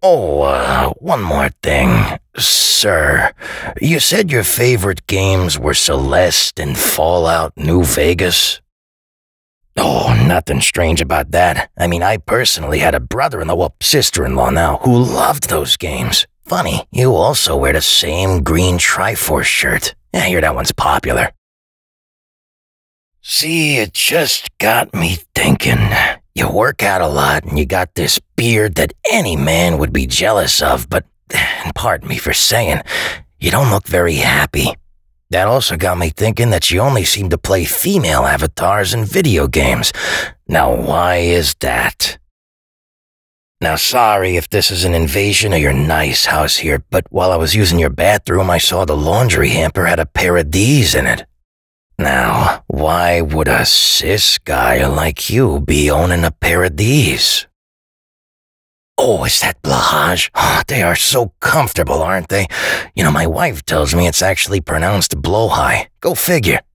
One more thing. Sir, you said your favorite games were Celeste and Fallout New Vegas? Oh, nothing strange about that. I mean, I personally had a brother-in-law, well, sister-in-law now, who loved those games. Funny, you also wear the same green Triforce shirt. I hear that one's popular. See, it just got me thinking. You work out a lot and you got this beard that any man would be jealous of, but, and pardon me for saying, you don't look very happy. That also got me thinking that you only seem to play female avatars in video games. Now, why is that? Now, sorry if this is an invasion of your nice house here, but while I was using your bathroom, I saw the laundry hamper had a pair of these in it. Now, why would a cis guy like you be owning a pair of these? Oh, is that Blahage? Oh, they are so comfortable, aren't they? You know, my wife tells me it's actually pronounced blowhigh. Go figure.